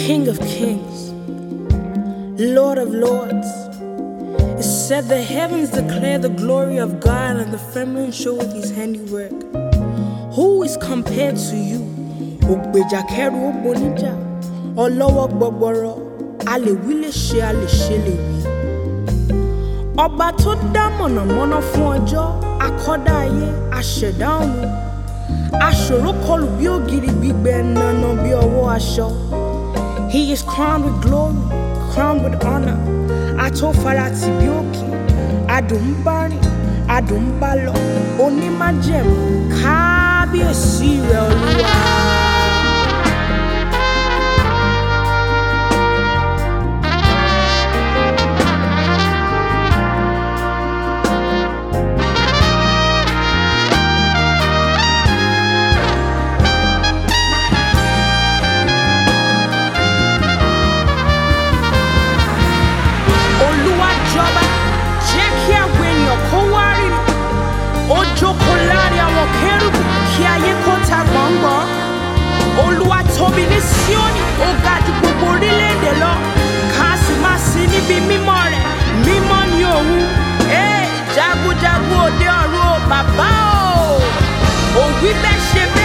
King of kings, Lord of lords. It said the heavens declare the glory of God and the firmament showeth his handiwork. Who is compared to you? Ogbeja keru ogbonija, olowo gbogboro, a lè wí lè ṣe, a lè ṣe lè wí. Ọba tó dá mọ̀nàmọ́ná fún ọjọ́, akọ́dá ayé, aṣẹ̀dá ọ̀run. Aṣòro kọlù bí ògiri gbígbẹ nana bí ọwọ́ aṣọ. He is crowned with glory, crowned with honor. Atófarati bí òkè, adùn ń bá rìn, adùn ń bá lọ. Onímájẹ̀mú, kábíyèsí rẹ̀ Olúwa. Jókòó láàrin àwọn kérúbù kí ayé kó ta gbọ̀ngbọ̀n. Olúwa tóbi ní Síónì, ó ga jù gbogbo orílẹ̀-èdè lọ. Ká sì máa sìn níbi mímọ́ rẹ̀, mímọ́ ni òun. Jagunjagun òde ọ̀run o, bàbá o. Òwí bẹ́ẹ̀ ṣe bẹ́ẹ̀.